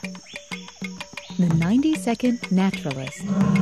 The 90-Second Naturalist.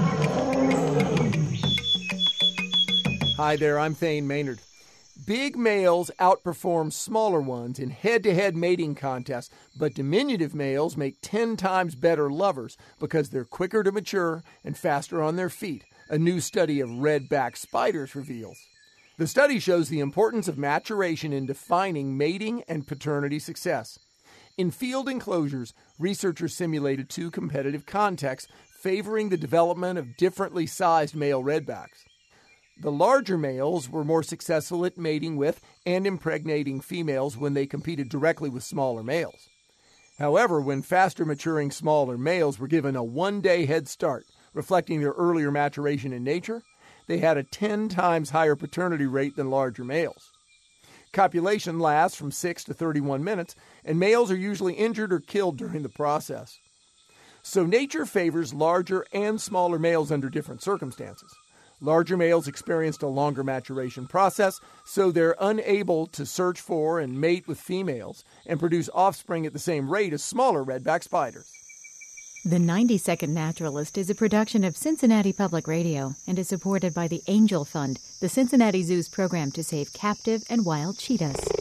Hi there, I'm Thane Maynard. Big males outperform smaller ones in head-to-head mating contests, but diminutive males make 10 times better lovers because they're quicker to mature and faster on their feet, a new study of redback spiders reveals. The study shows the importance of maturation in defining mating and paternity success. In field enclosures, researchers simulated 2 competitive contexts favoring the development of differently sized male redbacks. The larger males were more successful at mating with and impregnating females when they competed directly with smaller males. However, when faster maturing smaller males were given a 1-day head start, reflecting their earlier maturation in nature, they had a 10 times higher paternity rate than larger males. Copulation lasts from 6 to 31 minutes, and males are usually injured or killed during the process. So nature favors larger and smaller males under different circumstances. Larger males experienced a longer maturation process, so they're unable to search for and mate with females and produce offspring at the same rate as smaller redback spiders. The 90-Second Naturalist is a production of Cincinnati Public Radio and is supported by the Angel Fund, the Cincinnati Zoo's program to save captive and wild cheetahs.